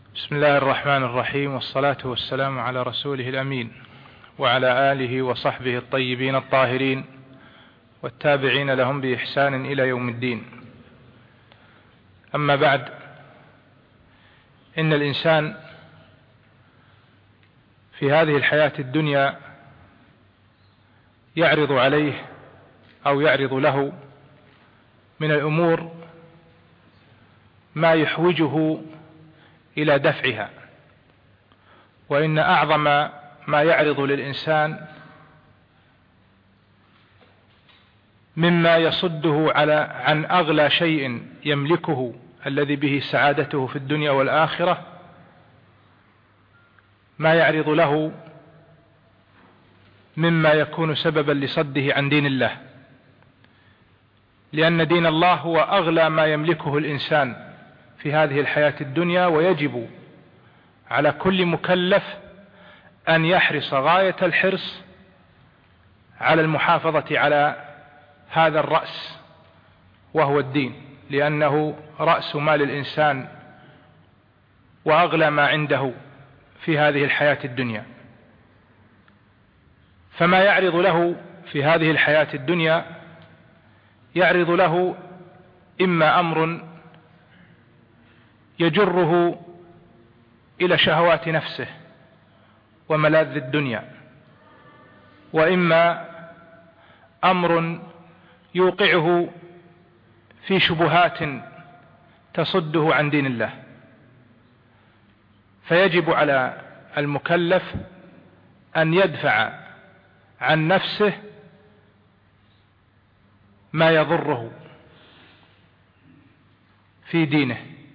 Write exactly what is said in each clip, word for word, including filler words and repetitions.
بسم الله الرحمن الرحيم، والصلاة والسلام على رسوله الأمين وعلى آله وصحبه الطيبين الطاهرين والتابعين لهم بإحسان إلى يوم الدين. أما بعد، إن الإنسان في هذه الحياة الدنيا يعرض عليه أو يعرض له من الأمور ما يحوجه إلى دفعها، وإن أعظم ما يعرض للإنسان مما يصده على عن أغلى شيء يملكه الذي به سعادته في الدنيا والآخرة، ما يعرض له مما يكون سببا لصده عن دين الله، لأن دين الله هو أغلى ما يملكه الإنسان في هذه الحياة الدنيا، ويجب على كل مكلف أن يحرص غاية الحرص على المحافظة على هذا الرأس وهو الدين، لأنه رأس مال الإنسان وأغلى ما عنده في هذه الحياة الدنيا. فما يعرض له في هذه الحياة الدنيا يعرض له إما أمر يجره إلى شهوات نفسه وملاذ الدنيا، وإما أمر يوقعه في شبهات تصده عن دين الله. فيجب على المكلف أن يدفع عن نفسه ما يضره في دينه،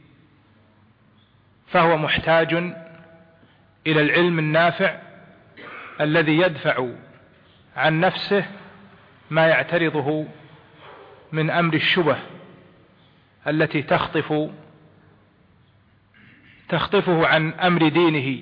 فهو محتاج إلى العلم النافع الذي يدفع عن نفسه ما يعترضه من أمر الشبه التي تخطف تخطفه عن أمر دينه.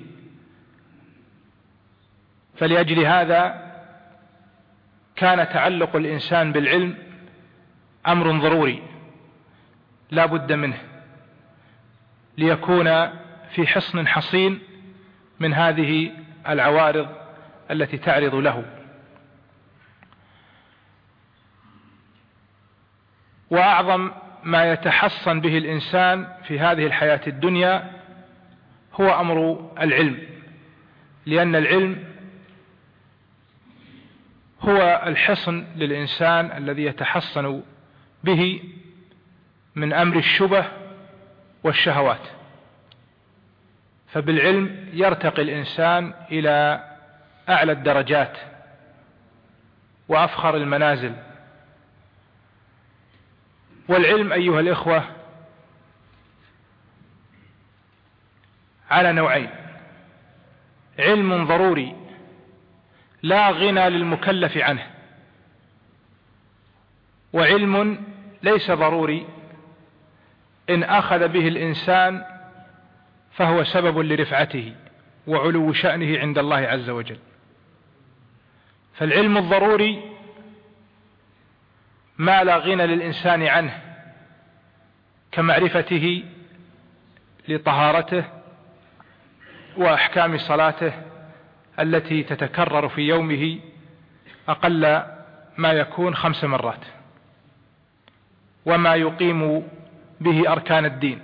فلأجل هذا كان تعلق الإنسان بالعلم أمر ضروري لا بد منه، ليكون في حصن حصين من هذه العوارض التي تعرض له. وأعظم ما يتحصن به الإنسان في هذه الحياة الدنيا هو أمر العلم، لأن العلم هو الحصن للإنسان الذي يتحصن به من أمر الشبه والشهوات. فبالعلم يرتقي الإنسان إلى أعلى الدرجات وأفخر المنازل. والعلم أيها الإخوة على نوعين: علم ضروري لا غنى للمكلف عنه، وعلم ليس ضروري إن أخذ به الإنسان فهو سبب لرفعته وعلو شأنه عند الله عز وجل. فالعلم الضروري ما لا غنى للإنسان عنه، كمعرفته لطهارته وأحكام صلاته التي تتكرر في يومه أقل ما يكون خمس مرات، وما يقيم به أركان الدين،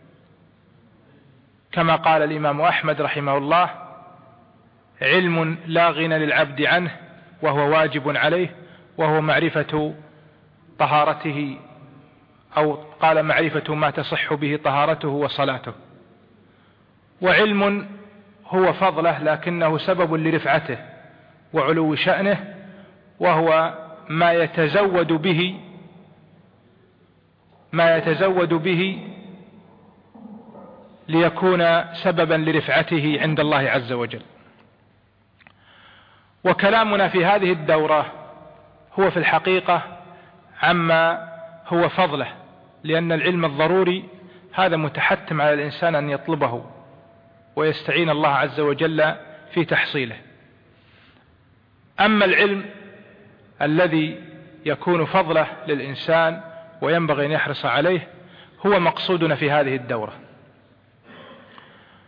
كما قال الإمام أحمد رحمه الله: علم لا غنى للعبد عنه وهو واجب عليه، وهو معرفة طهارته، أو قال معرفة ما تصح به طهارته وصلاته. وعلم هو فضله لكنه سبب لرفعته وعلو شأنه، وهو ما يتزود به ما يتزود به ليكون سببا لرفعته عند الله عز وجل. وكلامنا في هذه الدورة هو في الحقيقة عما هو فضله، لأن العلم الضروري هذا متحتم على الإنسان أن يطلبه ويستعين الله عز وجل في تحصيله. أما العلم الذي يكون فضله للإنسان وينبغي أن يحرص عليه هو مقصودنا في هذه الدورة.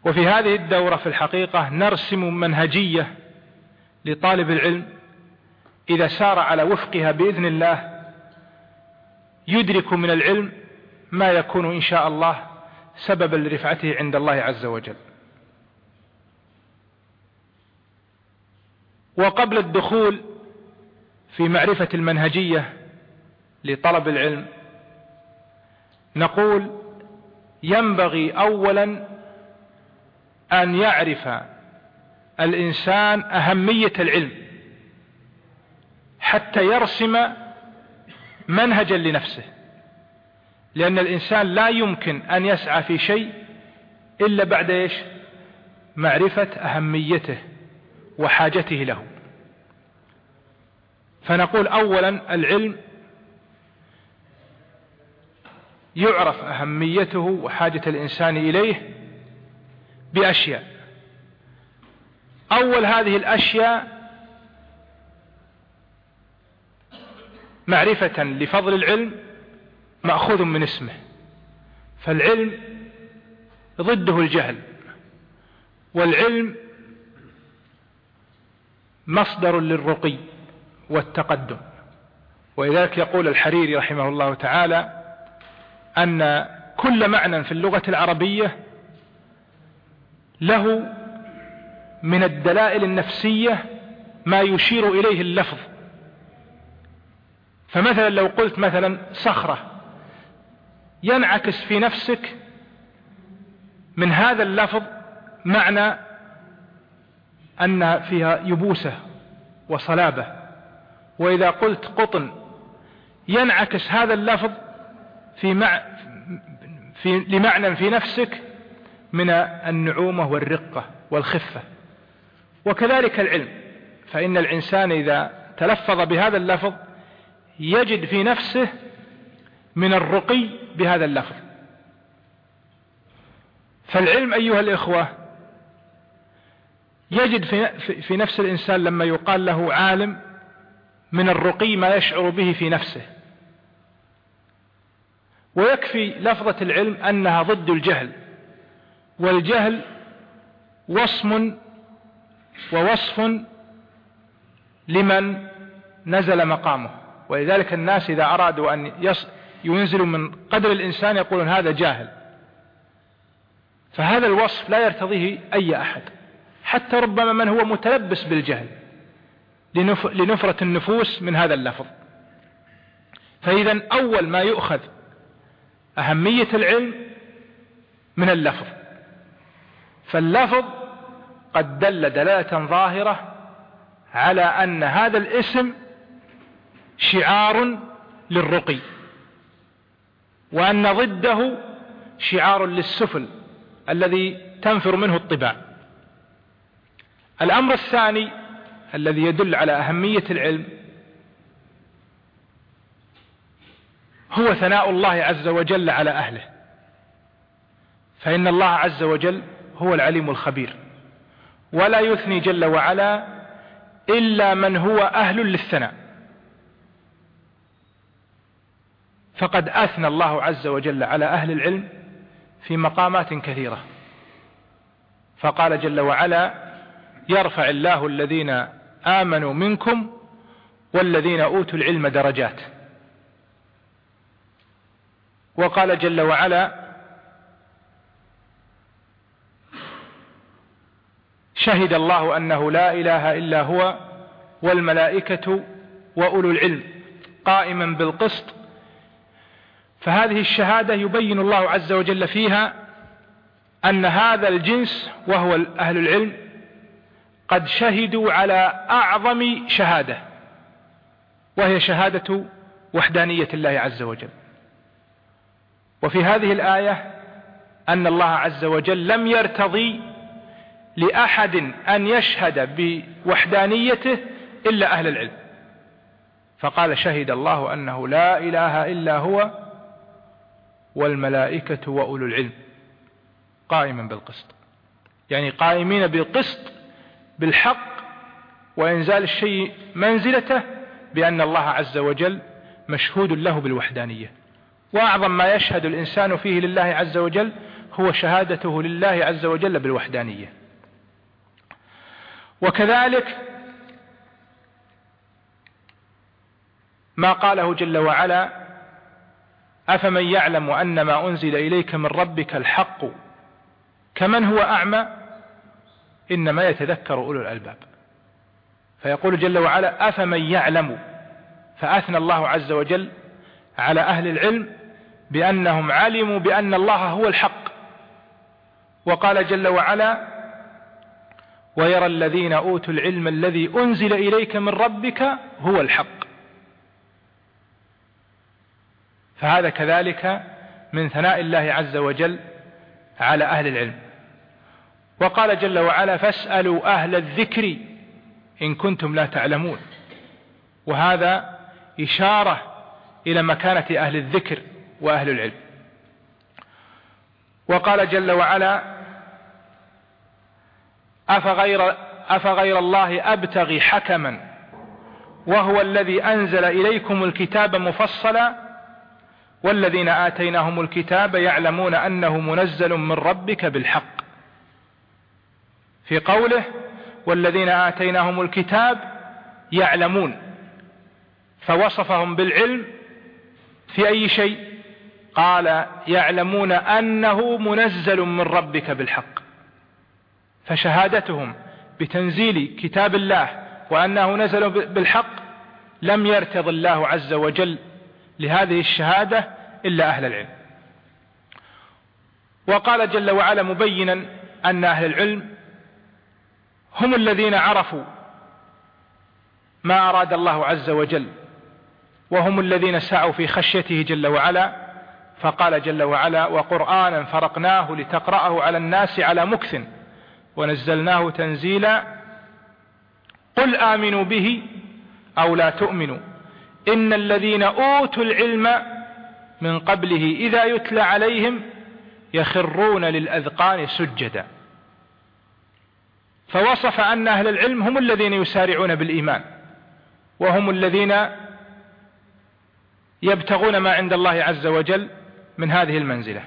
وفي هذه الدورة في الحقيقة نرسم منهجية لطالب العلم إذا سار على وفقها بإذن الله يدرك من العلم ما يكون إن شاء الله سببا لرفعته عند الله عز وجل. وقبل الدخول في معرفة المنهجية لطلب العلم نقول ينبغي أولا أن يعرف الإنسان أهمية العلم حتى يرسم منهجا لنفسه، لأن الإنسان لا يمكن أن يسعى في شيء إلا بعد إيش؟ معرفة أهميته وحاجته له. فنقول أولا العلم يعرف أهميته وحاجة الإنسان إليه بأشياء. أول هذه الأشياء معرفة لفضل العلم مأخوذ من اسمه، فالعلم ضده الجهل، والعلم مصدر للرقي والتقدم. ولذلك يقول الحريري رحمه الله تعالى أن كل معنى في اللغة العربية له من الدلائل النفسية ما يشير إليه اللفظ. فمثلا لو قلت مثلا صخرة ينعكس في نفسك من هذا اللفظ معنى أن فيها يبوسة وصلابة. وإذا قلت قطن ينعكس هذا اللفظ في مع في لمعنى في نفسك من النعومة والرقة والخفة. وكذلك العلم، فإن الإنسان إذا تلفظ بهذا اللفظ يجد في نفسه من الرقي بهذا اللفظ. فالعلم أيها الإخوة يجد في, في نفس الإنسان لما يقال له عالم من الرقي ما يشعر به في نفسه. ويكفي لفظة العلم أنها ضد الجهل، والجهل وصم ووصف لمن نزل مقامه. ولذلك الناس إذا أرادوا أن ينزلوا من قدر الإنسان يقولون هذا جاهل، فهذا الوصف لا يرتضيه أي أحد، حتى ربما من هو متلبس بالجهل لنفرة النفوس من هذا اللفظ. فإذا أول ما يؤخذ أهمية العلم من اللفظ، فاللفظ قد دل دلالة ظاهرة على أن هذا الاسم شعار للرقي، وأن ضده شعار للسفل الذي تنفر منه الطباع. الأمر الثاني الذي يدل على أهمية العلم هو ثناء الله عز وجل على أهله، فإن الله عز وجل هو العليم الخبير، ولا يثني جل وعلا إلا من هو أهل للثناء. فقد أثنى الله عز وجل على أهل العلم في مقامات كثيرة، فقال جل وعلا يرفع الله الذين آمنوا منكم والذين أوتوا العلم درجات. وقال جل وعلا شهد الله أنه لا إله إلا هو والملائكة وأولو العلم قائما بالقسط. فهذه الشهادة يبين الله عز وجل فيها أن هذا الجنس وهو أهل العلم قد شهدوا على أعظم شهادة، وهي شهادة وحدانية الله عز وجل. وفي هذه الآية أن الله عز وجل لم يرتضي لأحد أن يشهد بوحدانيته إلا أهل العلم، فقال شهد الله أنه لا إله إلا هو والملائكة وأولو العلم قائما بالقسط، يعني قائمين بالقسط بالحق وإنزال الشيء منزلته، بأن الله عز وجل مشهود له بالوحدانية. وأعظم ما يشهد الإنسان فيه لله عز وجل هو شهادته لله عز وجل بالوحدانية. وكذلك ما قاله جل وعلا: أفمن يعلم أن ما أنزل إليك من ربك الحق كمن هو أعمى إنما يتذكر أولو الألباب. فيقول جل وعلا: أفمن يعلم، فأثنى الله عز وجل على أهل العلم بأنهم علموا بأن الله هو الحق. وقال جل وعلا: ويرى الذين أوتوا العلم الذي أنزل إليك من ربك هو الحق. فهذا كذلك من ثناء الله عز وجل على أهل العلم. وقال جل وعلا: فاسألوا أهل الذكر إن كنتم لا تعلمون. وهذا إشارة إلى مكانة أهل الذكر وأهل العلم. وقال جل وعلا: أفغير, أفغير الله أبتغي حكما وهو الذي أنزل إليكم الكتاب مفصلا والذين آتيناهم الكتاب يعلمون أنه منزل من ربك بالحق. في قوله: والذين آتيناهم الكتاب يعلمون، فوصفهم بالعلم في أي شيء؟ قال: يعلمون أنه منزل من ربك بالحق. فشهادتهم بتنزيل كتاب الله وأنه نزل بالحق لم يرتض الله عز وجل لهذه الشهادة إلا أهل العلم. وقال جل وعلا مبينا أن أهل العلم هم الذين عرفوا ما أراد الله عز وجل، وهم الذين سعوا في خشيته جل وعلا. فقال جل وعلا: وقرآنا فرقناه لتقرأه على الناس على مكث ونزلناه تنزيلا قل آمنوا به أو لا تؤمنوا إن الذين أوتوا العلم من قبله إذا يتلى عليهم يخرون للأذقان سجدا. فوصف أن أهل العلم هم الذين يسارعون بالإيمان، وهم الذين يبتغون ما عند الله عز وجل من هذه المنزلة.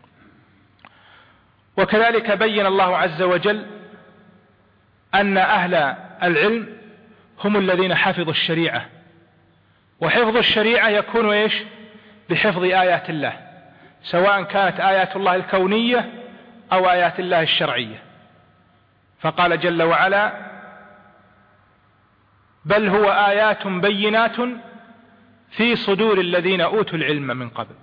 وكذلك بين الله عز وجل أن أهل العلم هم الذين حفظوا الشريعة، وحفظ الشريعة يكون إيش؟ بحفظ آيات الله، سواء كانت آيات الله الكونية أو آيات الله الشرعية. فقال جل وعلا: بل هو آيات بينات في صدور الذين أوتوا العلم من قبل.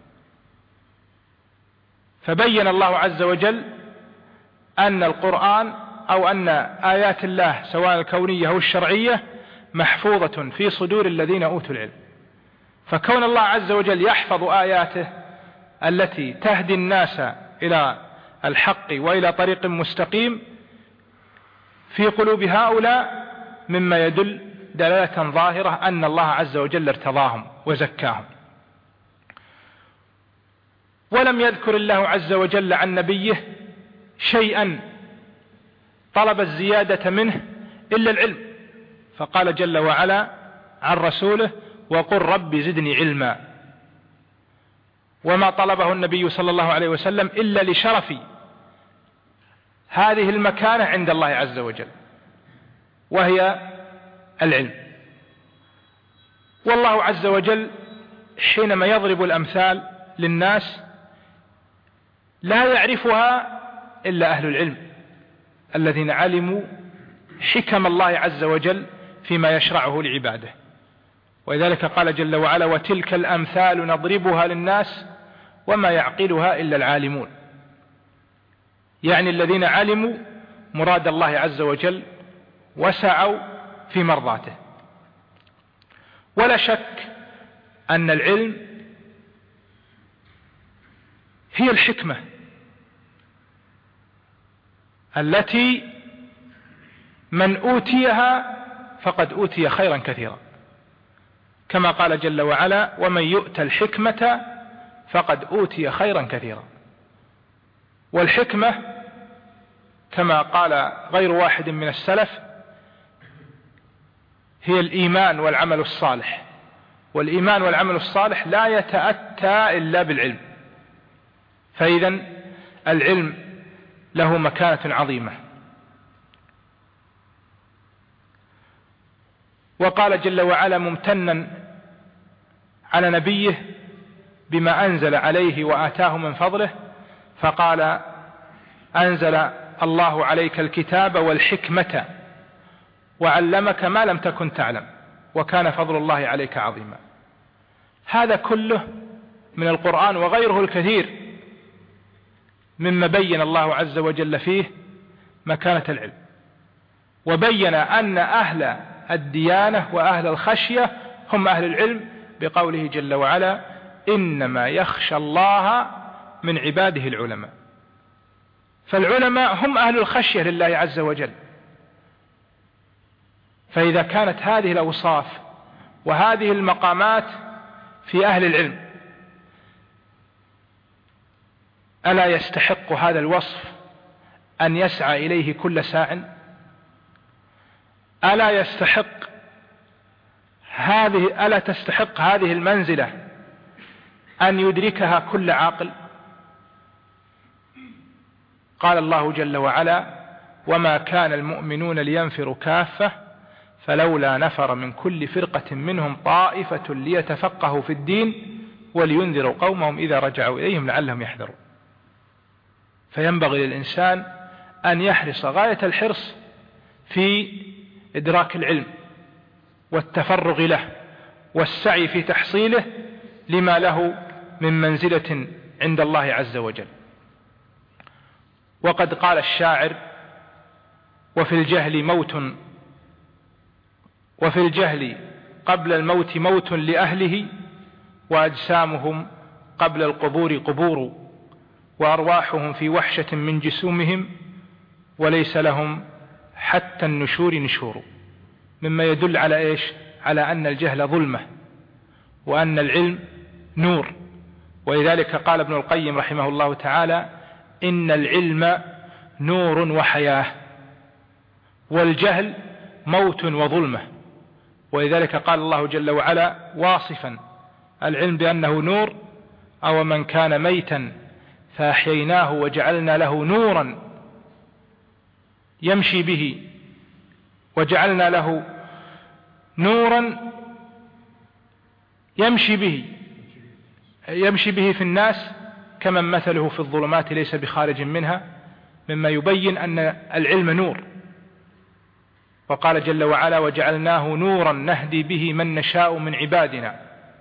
فبين الله عز وجل أن القرآن أو أن آيات الله سواء الكونية أو الشرعية محفوظة في صدور الذين أوتوا العلم. فكون الله عز وجل يحفظ آياته التي تهدي الناس إلى الحق وإلى طريق مستقيم في قلوب هؤلاء مما يدل دلالة ظاهرة أن الله عز وجل ارتضاهم وزكاهم. ولم يذكر الله عز وجل عن نبيه شيئا طلب الزيادة منه إلا العلم، فقال جل وعلا عن رسوله: وقل رب زدني علما. وما طلبه النبي صلى الله عليه وسلم إلا لشرف هذه المكانة عند الله عز وجل، وهي العلم. والله عز وجل حينما يضرب الأمثال للناس لا يعرفها إلا أهل العلم الذين علموا حكم الله عز وجل فيما يشرعه لعباده. ولذلك قال جل وعلا: وتلك الأمثال نضربها للناس وما يعقلها إلا العالمون. يعني الذين علموا مراد الله عز وجل وسعوا في مرضاته. ولا شك أن العلم هي الحكمة التي من أوتيها فقد أوتي خيرا كثيرا، كما قال جل وعلا: ومن يؤت الحكمة فقد أوتي خيرا كثيرا. والحكمة كما قال غير واحد من السلف هي الإيمان والعمل الصالح، والإيمان والعمل الصالح لا يتأتى إلا بالعلم. فإذا العلم له مكانة عظيمة. وقال جل وعلا ممتنا على نبيه بما أنزل عليه وآتاه من فضله، فقال أنزل الله عليك الكتاب والحكمة وعلمك ما لم تكن تعلم وكان فضل الله عليك عظيما. هذا كله من القرآن وغيره الكثير مما بين الله عز وجل فيه مكانة العلم، وبين أن أهل الديانة وأهل الخشية هم أهل العلم بقوله جل وعلا إنما يخشى الله من عباده العلماء. فالعلماء هم أهل الخشية لله عز وجل. فإذا كانت هذه الأوصاف وهذه المقامات في أهل العلم، ألا يستحق هذا الوصف أن يسعى إليه كل ساع؟ ألا يستحق هذه ألا تستحق هذه المنزلة أن يدركها كل عاقل؟ قال الله جل وعلا وما كان المؤمنون لينفروا كافة فلولا نفر من كل فرقة منهم طائفة ليتفقهوا في الدين ولينذروا قومهم إذا رجعوا إليهم لعلهم يحذرون. فينبغي للإنسان أن يحرص غاية الحرص في إدراك العلم والتفرغ له والسعي في تحصيله لما له من منزلة عند الله عز وجل. وقد قال الشاعر وفي الجهل موت وفي الجهل قبل الموت موت لأهله وأجسامهم قبل القبور قبور وأرواحهم في وحشة من جسومهم وليس لهم حتى النشور نشور. مما يدل على إيش؟ على أن الجهل ظلمة وأن العلم نور. ولذلك قال ابن القيم رحمه الله تعالى إن العلم نور وحياة والجهل موت وظلمة. ولذلك قال الله جل وعلا واصفا العلم بأنه نور أو من كان ميتا فأحييناه وجعلنا له نورا يمشي به وجعلنا له نورا يمشي به يمشي به في الناس كمن مثله في الظلمات ليس بخارج منها، مما يبين أن العلم نور. وقال جل وعلا وجعلناه نورا نهدي به من نشاء من عبادنا.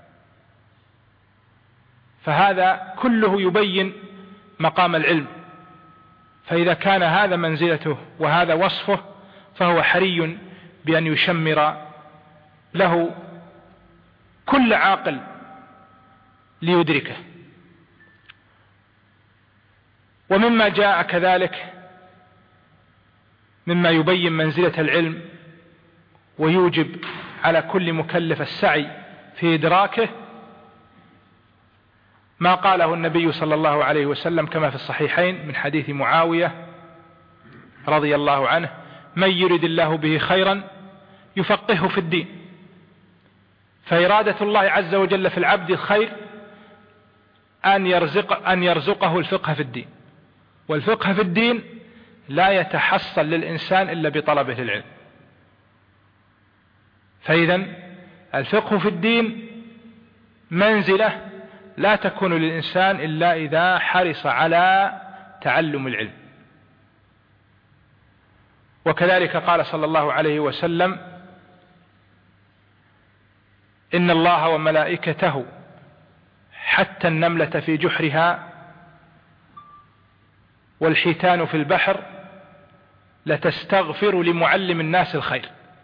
فهذا كله يبين مقام العلم. فإذا كان هذا منزلته وهذا وصفه فهو حري بأن يشمر له كل عاقل ليدركه. ومما جاء كذلك مما يبين منزلة العلم ويوجب على كل مكلف السعي في إدراكه ما قاله النبي صلى الله عليه وسلم كما في الصحيحين من حديث معاوية رضي الله عنه من يرد الله به خيرا يفقهه في الدين. فإرادة الله عز وجل في العبد الخير أن يرزق أن يرزقه الفقه في الدين، والفقه في الدين لا يتحصل للإنسان إلا بطلبه للعلم. فإذا الفقه في الدين منزلة لا تكون للإنسان إلا إذا حرص على تعلم العلم. وكذلك قال صلى الله عليه وسلم إن الله وملائكته حتى النملة في جحرها والحيتان في البحر لتستغفر لمعلم الناس الخير.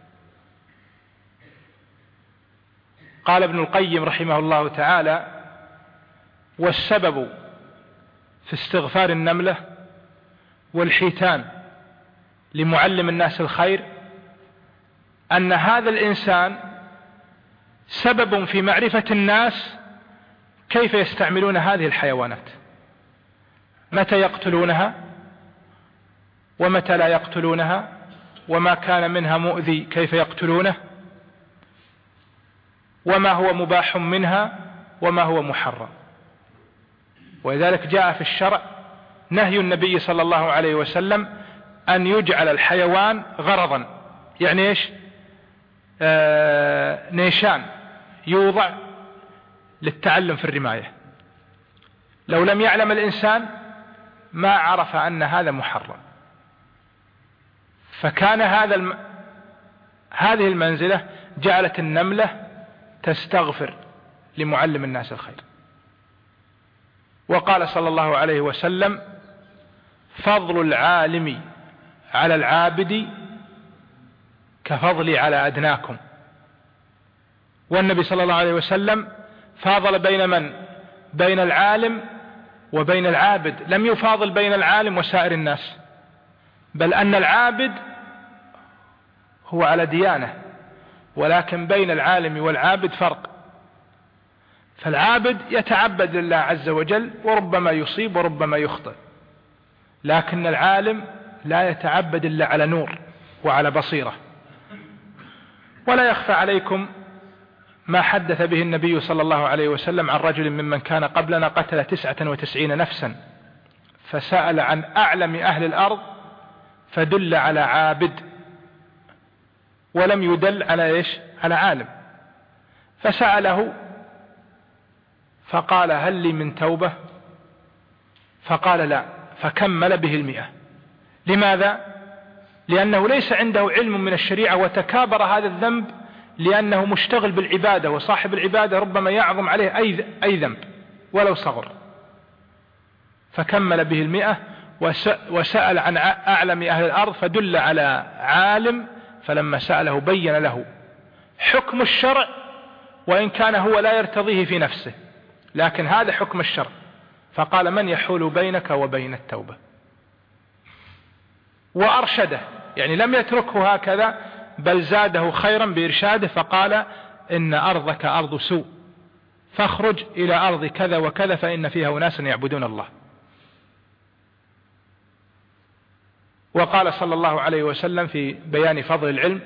قال ابن القيم رحمه الله تعالى والسبب في استغفار النملة والحيتان لمعلم الناس الخير أن هذا الإنسان سبب في معرفة الناس كيف يستعملون هذه الحيوانات، متى يقتلونها ومتى لا يقتلونها، وما كان منها مؤذي كيف يقتلونه، وما هو مباح منها وما هو محرم. ولذلك جاء في الشرع نهي النبي صلى الله عليه وسلم أن يجعل الحيوان غرضا، يعني إيش؟ آه نيشان يوضع للتعلم في الرماية. لو لم يعلم الإنسان ما عرف أن هذا محرم، فكان هذا الم... هذه المنزلة جعلت النملة تستغفر لمعلم الناس الخير. وقال صلى الله عليه وسلم: فضل العالم على العابد كفضلي على أدناكم. والنبي صلى الله عليه وسلم فاضل بين من؟ بين العالم وبين العابد، لم يفاضل بين العالم وسائر الناس، بل أن العابد هو على ديانة، ولكن بين العالم والعابد فرق. فالعابد يتعبد لله عز وجل وربما يصيب وربما يخطئ، لكن العالم لا يتعبد إلا على نور وعلى بصيرة. ولا يخفى عليكم ما حدث به النبي صلى الله عليه وسلم عن رجل ممن كان قبلنا قتل تسعة وتسعين نفسا، فسأل عن أعلم أهل الأرض فدل على عابد ولم يدل على إيش؟ على عالم. فسأله فقال: هل لي من توبة؟ فقال: لا. فكمل به المئة. لماذا؟ لأنه ليس عنده علم من الشريعة، وتكابر هذا الذنب لأنه مشتغل بالعبادة، وصاحب العبادة ربما يعظم عليه أي ذنب ولو صغر. فكمل به المئة وسأل عن أعلم أهل الأرض فدل على عالم، فلما سأله بين له حكم الشرع، وإن كان هو لا يرتضيه في نفسه، لكن هذا حكم الشرع. فقال: من يحول بينك وبين التوبة؟ وأرشده، يعني لم يتركه هكذا بل زاده خيرا بإرشاده، فقال: إن أرضك أرض سوء، فاخرج إلى أرض كذا وكذا فإن فيها أناسا يعبدون الله. وقال صلى الله عليه وسلم في بيان فضل العلم: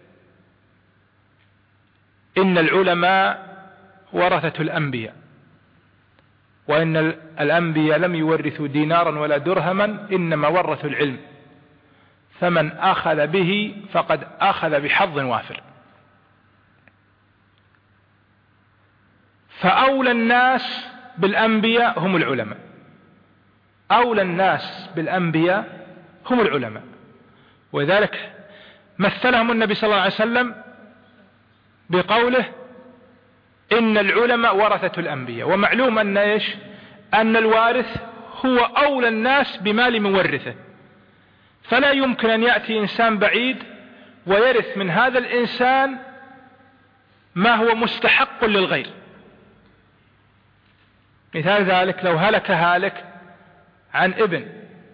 إن العلماء ورثة الأنبياء، وإن الأنبياء لم يورثوا دينارا ولا درهما، إنما ورثوا العلم، فمن أخذ به فقد أخذ بحظ وافر. فأولى الناس بالأنبياء هم العلماء، أولى الناس بالأنبياء هم العلماء. وذلك مثلهم النبي صلى الله عليه وسلم بقوله: إن العلماء ورثة الأنبياء. ومعلوم أن إيش؟ أن الوارث هو أولى الناس بمال مورثه، فلا يمكن أن يأتي إنسان بعيد ويرث من هذا الإنسان ما هو مستحق للغير. مثال ذلك: لو هلك هالك عن ابن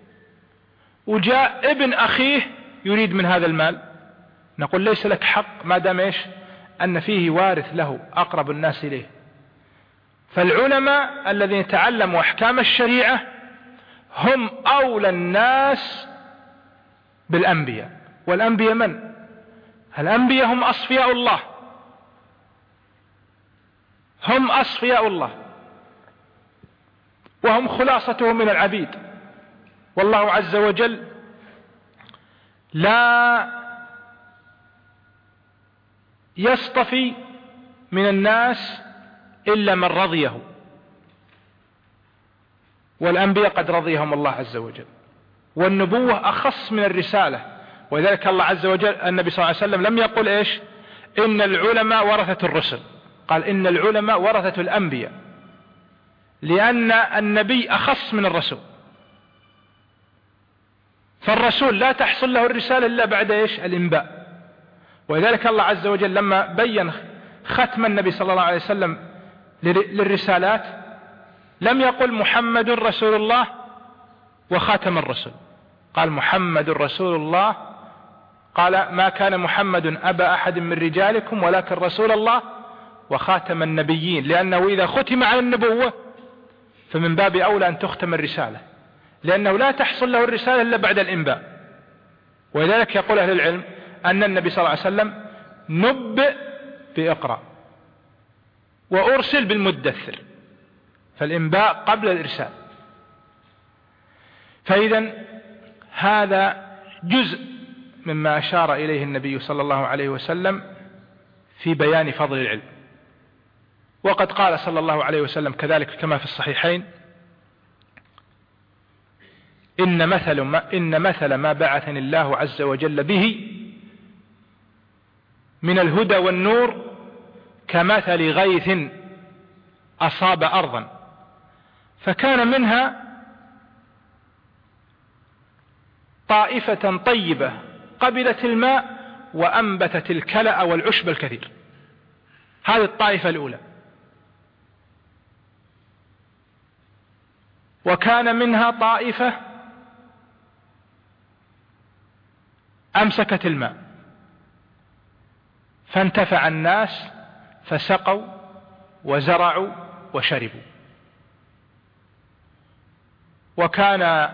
وجاء ابن أخيه يريد من هذا المال، نقول ليس لك حق ما دام إيش؟ أن فيه وارث له أقرب الناس إليه. فالعلماء الذين تعلموا أحكام الشريعة هم أولى الناس بالأنبياء. والأنبياء من؟ الأنبياء هم أصفياء الله، هم أصفياء الله، وهم خلاصته من العبيد. والله عز وجل لا يصطفي من الناس إلا من رضيه، والأنبياء قد رضيهم الله عز وجل. والنبوة أخص من الرسالة، ولذلك الله عز وجل النبي صلى الله عليه وسلم لم يقل إيش؟ إن العلماء ورثة الرسل، قال إن العلماء ورثة الأنبياء، لأن النبي أخص من الرسول. فالرسول لا تحصل له الرسالة إلا بعد إيش؟ الإنباء. ولذلك الله عز وجل لما بين ختم النبي صلى الله عليه وسلم للرسالات لم يقل محمد رسول الله وخاتم الرسل، قال محمد رسول الله، قال ما كان محمد أبا أحد من رجالكم ولكن رسول الله وخاتم النبيين، لأنه إذا ختم على النبوة فمن باب أولى أن تختم الرسالة، لأنه لا تحصل له الرسالة إلا بعد الإنباء. ولذلك يقول أهل العلم أن النبي صلى الله عليه وسلم نبئ بإقرأ وأرسل بالمدثر، فالإنباء قبل الإرسال. فإذا هذا جزء مما أشار إليه النبي صلى الله عليه وسلم في بيان فضل العلم. وقد قال صلى الله عليه وسلم كذلك كما في الصحيحين: إن مثل ما, إن مثل ما بعثني الله عز وجل به من الهدى والنور كمثل غيث أصاب أرضا فكان منها طائفة طيبة قبلت الماء وأنبتت الكلأ والعشب الكثير. هذه الطائفة الأولى. وكان منها طائفة أمسكت الماء فانتفع الناس فسقوا وزرعوا وشربوا. وكان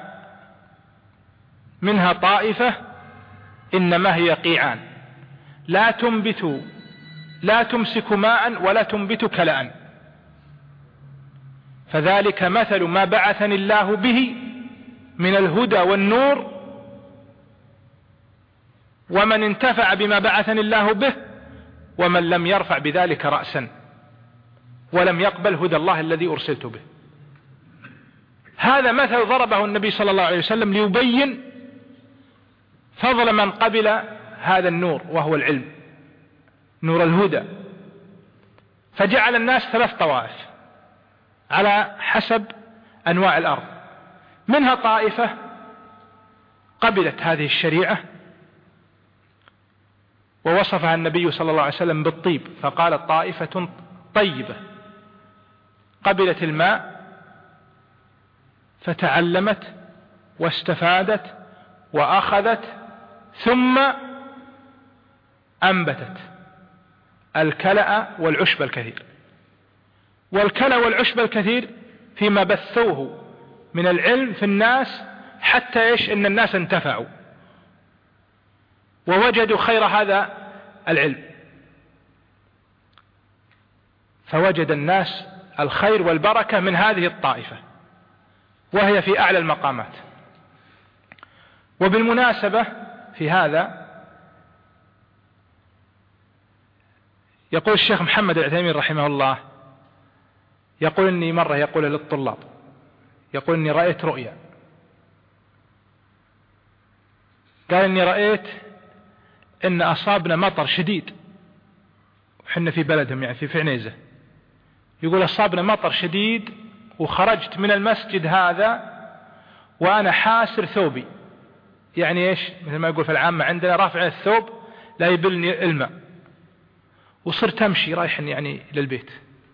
منها طائفة إنما هي قيعان لا تنبت لا تمسك ماء ولا تنبت كلأ. فذلك مثل ما بعثني الله به من الهدى والنور، ومن انتفع بما بعثني الله به ومن لم يرفع بذلك رأسا ولم يقبل هدى الله الذي أرسلت به. هذا مثل ضربه النبي صلى الله عليه وسلم ليبين فضل من قبل هذا النور وهو العلم، نور الهدى. فجعل الناس ثلاث طوائف على حسب أنواع الأرض. منها طائفة قبلت هذه الشريعة ووصفها النبي صلى الله عليه وسلم بالطيب، فقال: طائفة طيبة قبلت الماء فتعلمت واستفادت وأخذت ثم أنبتت الكلأ والعشب الكثير. والكلأ والعشب الكثير فيما بثوه من العلم في الناس حتى إيش إن الناس انتفعوا ووجدوا خير هذا العلم، فوجد الناس الخير والبركة من هذه الطائفة وهي في أعلى المقامات. وبالمناسبة في هذا يقول الشيخ محمد العثيمين رحمه الله، يقول إني مرة يقول للطلاب، يقول إني رأيت رؤيا، قال إني رأيت إن أصابنا مطر شديد وحنا في بلدهم يعني في عنيزة، يقول أصابنا مطر شديد وخرجت من المسجد هذا وأنا حاسر ثوبي، يعني إيش مثل ما يقول في العامة عندنا رافع الثوب لا يبلني الماء، وصرت أمشي رايح يعني للبيت.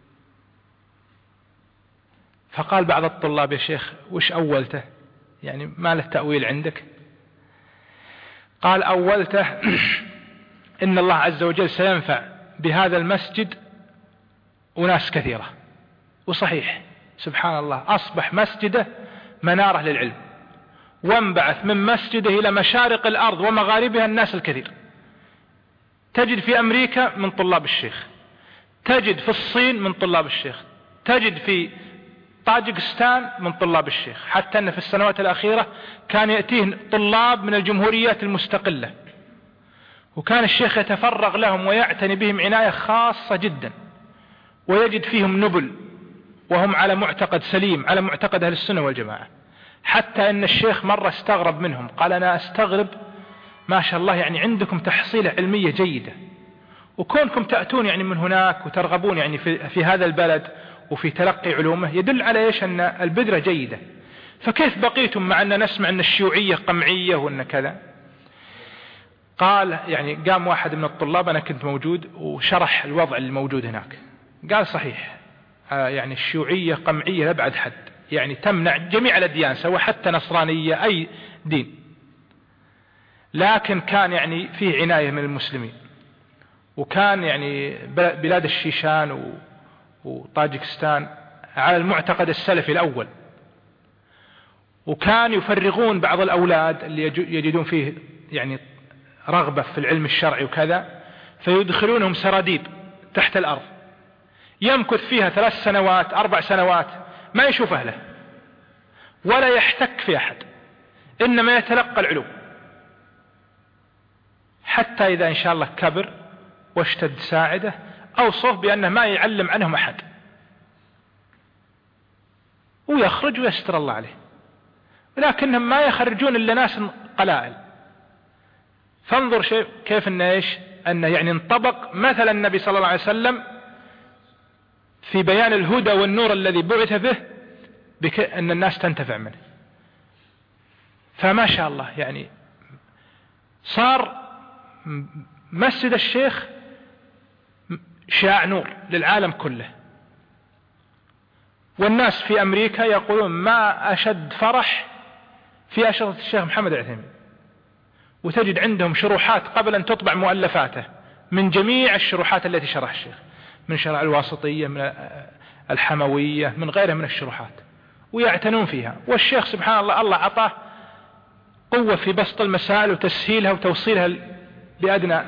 فقال بعض الطلاب: يا شيخ وش أولته؟ يعني ما له تأويل عندك؟ قال: أولته إن الله عز وجل سينفع بهذا المسجد وناس كثيرة. وصحيح سبحان الله أصبح مسجده منارة للعلم، وانبعث من مسجده إلى مشارق الأرض ومغاربها الناس الكثير. تجد في أمريكا من طلاب الشيخ، تجد في الصين من طلاب الشيخ، تجد في طاجكستان من طلاب الشيخ، حتى أن في السنوات الأخيرة كان يأتيه طلاب من الجمهوريات المستقلة، وكان الشيخ يتفرغ لهم ويعتني بهم عناية خاصة جدا، ويجد فيهم نبل وهم على معتقد سليم، على معتقد أهل السنة والجماعة. حتى أن الشيخ مرة استغرب منهم، قال: أنا أستغرب ما شاء الله يعني عندكم تحصيلة علمية جيدة، وكونكم تأتون يعني من هناك وترغبون يعني في, في هذا البلد وفي تلقي علومه يدل على إيش أن البذرة جيدة، فكيف بقيتم مع أن نسمع أن الشيوعية قمعية وأن كذا؟ قال يعني قام واحد من الطلاب، أنا كنت موجود، وشرح الوضع الموجود هناك. قال: صحيح يعني الشيوعية قمعية لأبعد حد، يعني تمنع جميع الأديان سواء حتى نصرانية أي دين، لكن كان يعني فيه عناية من المسلمين، وكان يعني بلاد الشيشان وطاجكستان على المعتقد السلفي الأول، وكان يفرغون بعض الأولاد اللي يجدون فيه يعني رغبة في العلم الشرعي وكذا، فيدخلونهم سراديب تحت الأرض يمكث فيها ثلاث سنوات أربع سنوات ما يشوف أهله ولا يحتك في أحد، إنما يتلقى العلوم حتى إذا إن شاء الله كبر واشتد ساعده أوصف بأنه ما يعلم عنهم أحد، ويخرج ويستر الله عليه، ولكنهم ما يخرجون إلا ناس قلائل. فانظر شيء كيف أنه إيش أنه يعني انطبق مثل النبي صلى الله عليه وسلم في بيان الهدى والنور الذي بعث به بأن الناس تنتفع منه. فما شاء الله يعني صار مسجد الشيخ شاع نور للعالم كله، والناس في أمريكا يقولون ما أشد فرح في أشرطة الشيخ محمد العثيمين، وتجد عندهم شروحات قبل أن تطبع مؤلفاته من جميع الشروحات التي شرح الشيخ، من شرح الواسطية، من الحموية، من غيرها من الشروحات، ويعتنون فيها. والشيخ سبحان الله الله عطاه قوة في بسط المسائل وتسهيلها وتوصيلها بأدنى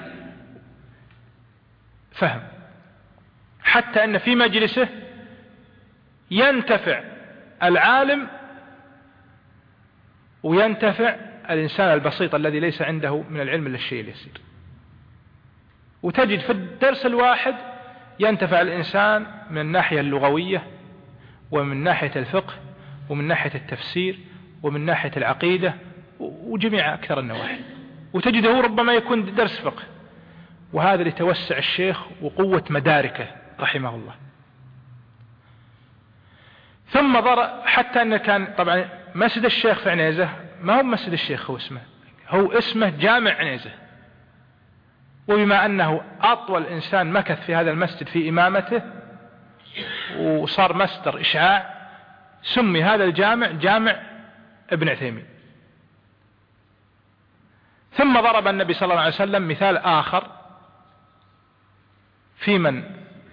فهم، حتى أن في مجلسه ينتفع العالم وينتفع الإنسان البسيط الذي ليس عنده من العلم إلا الشيء اليسير. وتجد في الدرس الواحد ينتفع الإنسان من الناحية اللغوية ومن ناحية الفقه ومن ناحية التفسير ومن ناحية العقيدة وجميع أكثر النواحي، وتجده ربما يكون درس فقه. وهذا لتوسع الشيخ وقوة مداركه رحمه الله. ثم ضر حتى أنه كان طبعا مسجد الشيخ في عنيزة ما هو مسجد الشيخ، هو اسمه هو اسمه جامع عنيزة، وبما أنه أطول إنسان مكث في هذا المسجد في إمامته وصار مصدر إشعاع سمي هذا الجامع جامع ابن عثيمين. ثم ضرب النبي صلى الله عليه وسلم مثال آخر في من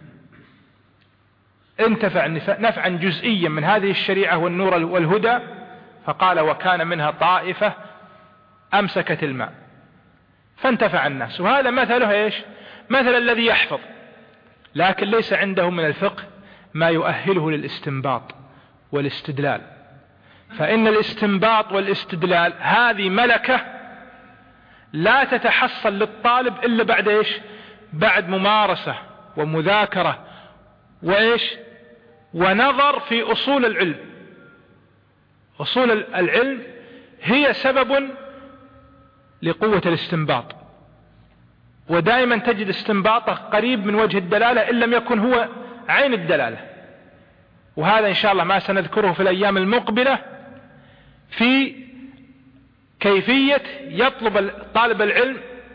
انتفع نفعا جزئيا من هذه الشريعة والنور والهدى، فقال وكان منها طائفة أمسكت الماء فانتفع الناس. وهذا مثله إيش؟ مثل الذي يحفظ لكن ليس عنده من الفقه ما يؤهله للاستنباط والاستدلال، فإن الاستنباط والاستدلال هذه ملكة لا تتحصل للطالب إلا بعد إيش؟ بعد ممارسة ومذاكرة وإيش؟ ونظر في أصول العلم. أصول العلم هي سبب لقوة الاستنباط، ودائما تجد استنباطه قريب من وجه الدلالة إن لم يكن هو عين الدلالة. وهذا إن شاء الله ما سنذكره في الأيام المقبلة في كيفية يطلب طالب العلم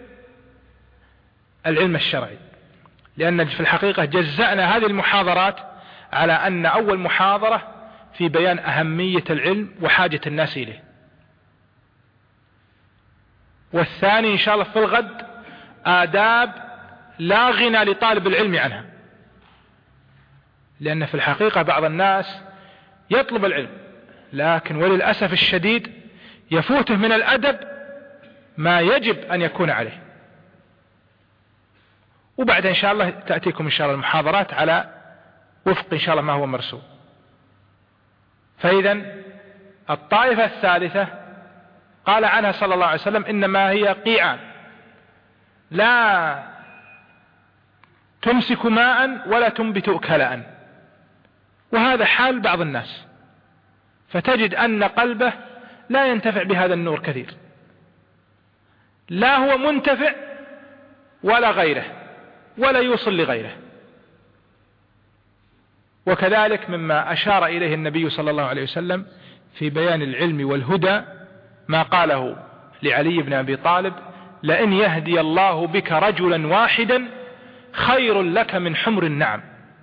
العلم الشرعي، لأن في الحقيقة جزأنا هذه المحاضرات على أن أول محاضرة في بيان أهمية العلم وحاجة الناس إليه، والثاني إن شاء الله في الغد آداب لا غنى لطالب العلم عنها، لأن في الحقيقة بعض الناس يطلب العلم لكن وللأسف الشديد يفوته من الأدب ما يجب أن يكون عليه. وبعد إن شاء الله تأتيكم إن شاء الله المحاضرات على وفق إن شاء الله ما هو مرسوم. فإذا الطائفة الثالثة قال عنها صلى الله عليه وسلم إنما هي قيعان لا تمسك ماء ولا تنبت كلاء، وهذا حال بعض الناس، فتجد أن قلبه لا ينتفع بهذا النور كثير، لا هو منتفع ولا غيره ولا يوصل لغيره. وكذلك مما أشار إليه النبي صلى الله عليه وسلم في بيان العلم والهدى ما قاله لعلي بن أبي طالب لئن يهدي الله بك رجلا واحدا خير لك من حمر النعم.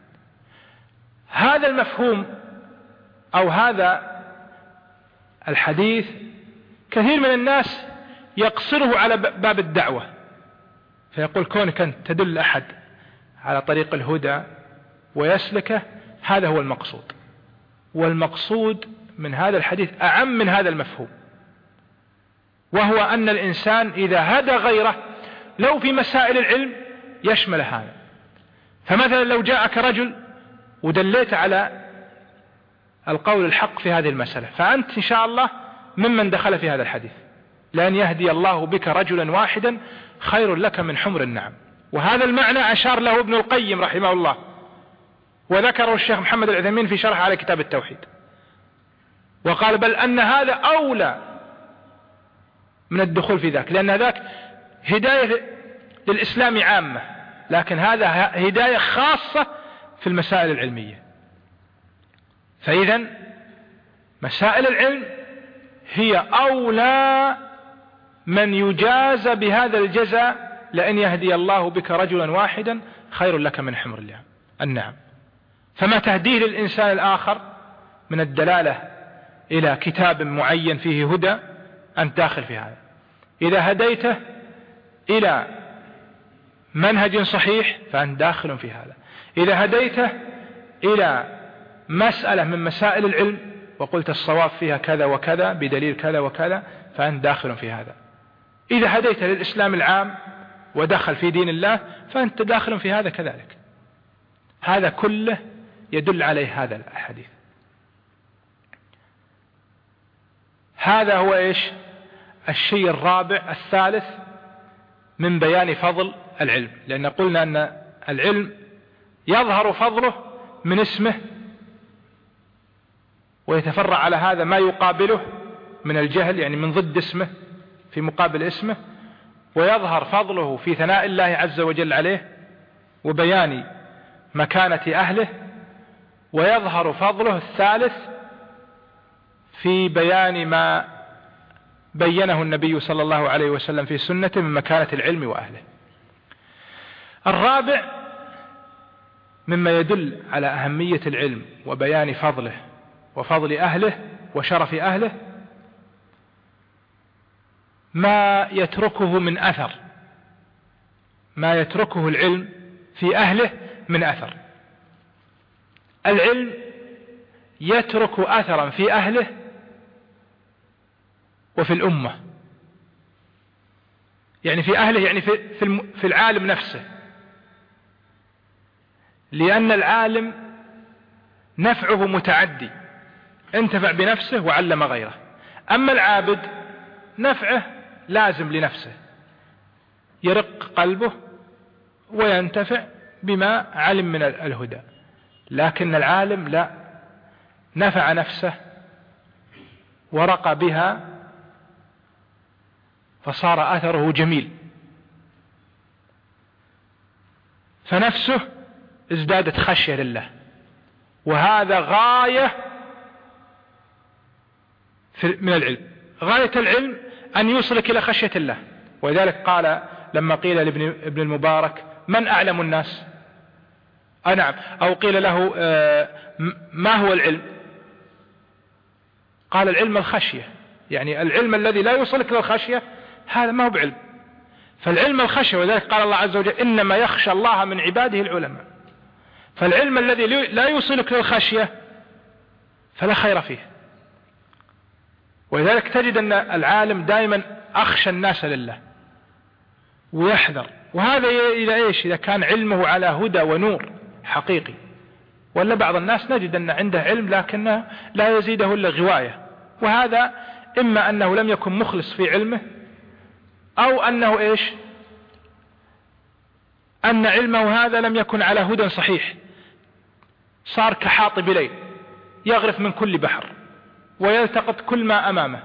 هذا المفهوم أو هذا الحديث كثير من الناس يقصره على باب الدعوة، فيقول كونك أن تدل أحد على طريق الهدى ويسلكه هذا هو المقصود. والمقصود من هذا الحديث أعم من هذا المفهوم، وهو أن الإنسان إذا هدى غيره لو في مسائل العلم يشمل هذا. فمثلا لو جاءك رجل ودليت على القول الحق في هذه المسألة، فأنت إن شاء الله ممن دخل في هذا الحديث، لأن يهدي الله بك رجلا واحدا خير لك من حمر النعم. وهذا المعنى أشار له ابن القيم رحمه الله، وذكره الشيخ محمد العثيمين في شرح على كتاب التوحيد، وقال بل أن هذا أولى من الدخول في ذاك، لأن ذاك هداية للإسلام عامة، لكن هذا هداية خاصة في المسائل العلمية. فإذا مسائل العلم هي أولى من يجاز بهذا الجزاء، لأن يهدي الله بك رجلا واحدا خير لك من حمر النعم. فما تهديه للإنسان الآخر من الدلالة إلى كتاب معين فيه هدى أنت داخل في هذا. إذا هديته إلى منهج صحيح فأنت داخل في هذا. إذا هديته إلى مسألة من مسائل العلم وقلت الصواب فيها كذا وكذا بدليل كذا وكذا فأنت داخل في هذا. إذا هديته للإسلام العام ودخل في دين الله فأنت داخل في هذا كذلك. هذا كله يدل عليه هذا الحديث. هذا هو إيش؟ الشيء الرابع الثالث من بيان فضل العلم، لأن قلنا أن العلم يظهر فضله من اسمه، ويتفرع على هذا ما يقابله من الجهل، يعني من ضد اسمه في مقابل اسمه، ويظهر فضله في ثناء الله عز وجل عليه وبيان مكانة أهله، ويظهر فضله الثالث في بيان ما بينه النبي صلى الله عليه وسلم في سنته من مكانة العلم وأهله. الرابع مما يدل على أهمية العلم وبيان فضله وفضل أهله وشرف أهله ما يتركه من أثر، ما يتركه العلم في أهله من أثر. العلم يترك أثرا في أهله وفي الأمة، يعني في أهله يعني في, في, في العالم نفسه، لأن العالم نفعه متعدي، انتفع بنفسه وعلم غيره. أما العابد نفعه لازم لنفسه، يرق قلبه وينتفع بما علم من الهدى. لكن العالم لا، نفع نفسه ورقى بها فصار أثره جميل، فنفسه ازدادت خشية لله، وهذا غاية من العلم. غاية العلم أن يوصلك إلى خشية الله. ولذلك قال لما قيل لابن ابن المبارك من أعلم الناس؟ أنعم. أو قيل له ما هو العلم؟ قال العلم الخشية، يعني العلم الذي لا يوصلك إلى الخشية هذا ما هو بعلم. فالعلم الخشية، وذلك قال الله عز وجل إنما يخشى الله من عباده العلماء. فالعلم الذي لا يوصلك للخشية فلا خير فيه. ولذلك تجد أن العالم دائما أخشى الناس لله ويحذر. وهذا إذا إيش؟ إذا كان علمه على هدى ونور حقيقي. ولا بعض الناس نجد أن عنده علم لكنه لا يزيده إلا غواية، وهذا إما أنه لم يكن مخلص في علمه، أو أنه إيش؟ أن علمه هذا لم يكن على هدى صحيح، صار كحاطب ليل يغرف من كل بحر ويلتقط كل ما أمامه.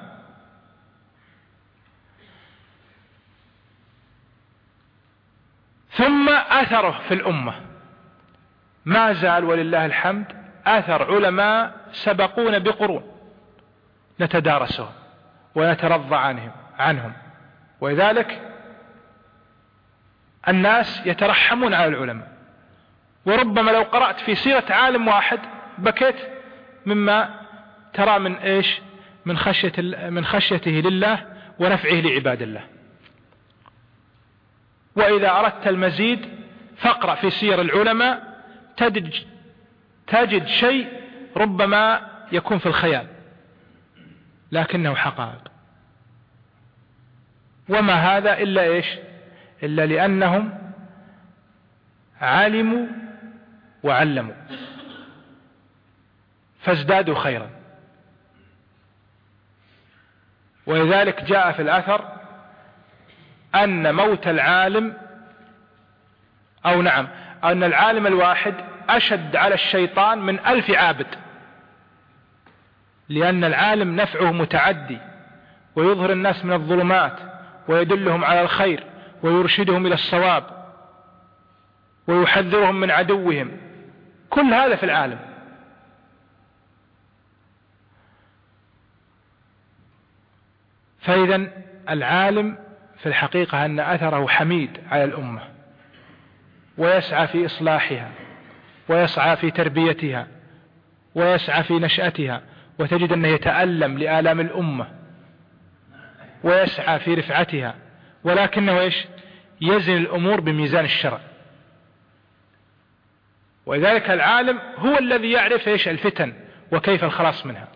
ثم أثره في الأمة ما زال ولله الحمد أثر علماء سبقون بقرون نتدارسهم ونترضى عنهم عنهم ولذلك الناس يترحمون على العلماء. وربما لو قرأت في سيرة عالم واحد بكيت مما ترى من إيش؟ من خشية من خشيته لله ونفعه لعباد الله. وإذا أردت المزيد فاقرأ في سير العلماء تجد تجد شيء ربما يكون في الخيال لكنه حقائق. وما هذا إلا إيش؟ إلا لأنهم علموا وعلموا فازدادوا خيرا. ولذلك جاء في الأثر أن موت العالم أو نعم أن العالم الواحد أشد على الشيطان من ألف عابد، لأن العالم نفعه متعدي ويظهر الناس من الظلمات ويدلهم على الخير ويرشدهم إلى الصواب ويحذرهم من عدوهم، كل هذا في العالم. فإذا العالم في الحقيقة أن أثره حميد على الأمة، ويسعى في إصلاحها ويسعى في تربيتها ويسعى في نشأتها، وتجد أنه يتألم لآلام الأمة ويسعى في رفعتها، ولكنه إيش؟ يزن الأمور بميزان الشرع. ولذلك العالم هو الذي يعرف إيش الفتن وكيف الخلاص منها.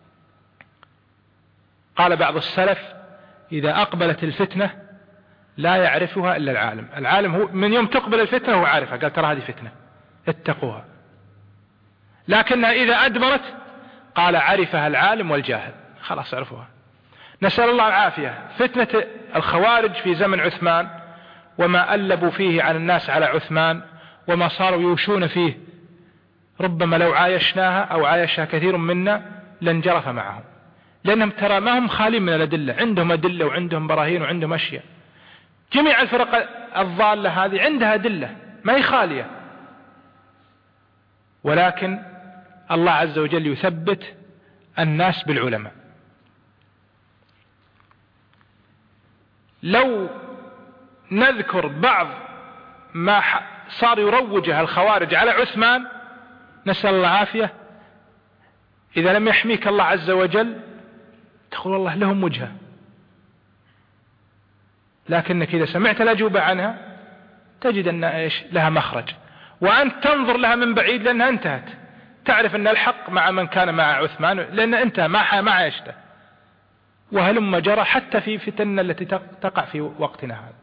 قال بعض السلف: إذا أقبلت الفتنة لا يعرفها إلا العالم. العالم هو من يوم تقبل الفتنة هو عارفها، قال ترى هذه فتنة اتقوها. لكنها إذا أدبرت قال عرفها العالم والجاهل، خلاص عرفوها. نسأل الله العافية. فتنة الخوارج في زمن عثمان وما ألبوا فيه عن الناس على عثمان وما صاروا يوشون فيه، ربما لو عايشناها أو عايشها كثير منا لانجرف معهم، لأنهم ترى ما هم خالين من الأدلة، عندهم أدلة وعندهم براهين وعندهم أشياء. جميع الفرق الضالة هذه عندها أدلة ما هي خالية، ولكن الله عز وجل يثبت الناس بالعلماء. لو نذكر بعض ما صار يروجه الخوارج على عثمان، نسأل الله العافية، إذا لم يحميك الله عز وجل تقول والله لهم وجهة، لكنك إذا سمعت الأجوبة عنها تجد أن إيش لها مخرج، وأنت تنظر لها من بعيد لأنها انتهت، تعرف أن الحق مع من كان مع عثمان لأن انتهى ما ما عيشته، وهلم جرى حتى في فتن التي تقع في وقتنا هذا.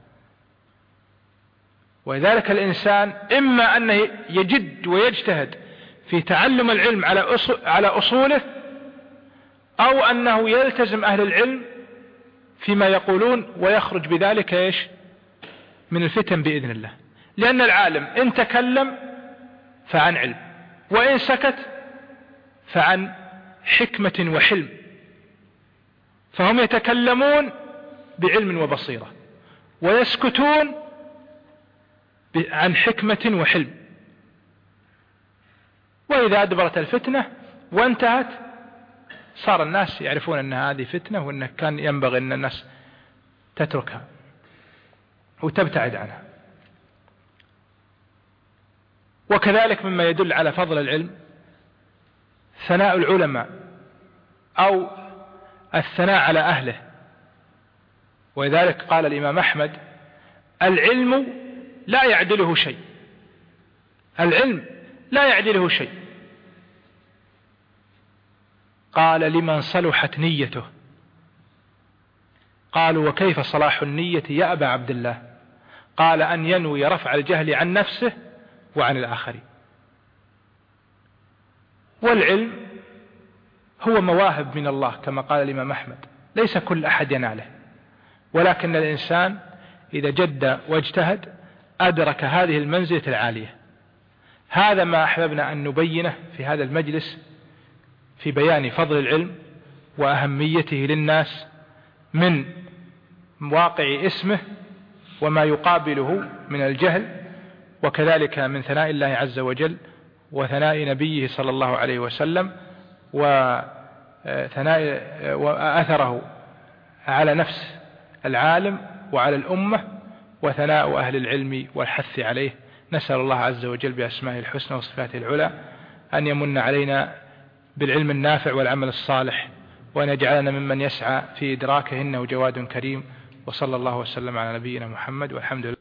ولذلك الإنسان إما أنه يجد ويجتهد في تعلم العلم على على أصوله، أو أنه يلتزم أهل العلم فيما يقولون ويخرج بذلك إيش من الفتن بإذن الله. لأن العالم إن تكلم فعن علم، وإن سكت فعن حكمة وحلم، فهم يتكلمون بعلم وبصيرة ويسكتون عن حكمة وحلم. وإذا أدبرت الفتنة وانتهت صار الناس يعرفون أن هذه فتنة وأنه كان ينبغي أن الناس تتركها وتبتعد عنها. وكذلك مما يدل على فضل العلم ثناء العلماء أو الثناء على أهله. ولذلك قال الإمام أحمد: العلم لا يعدله شيء، العلم لا يعدله شيء. قال: لمن صلحت نيته. قالوا: وكيف صلاح النية يا أبا عبد الله؟ قال: أن ينوي رفع الجهل عن نفسه وعن الآخرين. والعلم هو مواهب من الله كما قال الإمام أحمد، ليس كل أحد يناله، ولكن الإنسان إذا جد واجتهد أدرك هذه المنزلة العالية. هذا ما أحببنا أن نبينه في هذا المجلس في بيان فضل العلم وأهميته للناس من واقع اسمه وما يقابله من الجهل، وكذلك من ثناء الله عز وجل وثناء نبيه صلى الله عليه وسلم وثناء وأثره على نفس العالم وعلى الأمة وثناء أهل العلم والحث عليه. نسأل الله عز وجل بأسمائه الحسنى وصفاته العلى أن يمن علينا بالعلم النافع والعمل الصالح، وأن يجعلنا ممن يسعى في إدراكه إنه جواد كريم. وصلى الله وسلم على نبينا محمد والحمد لله.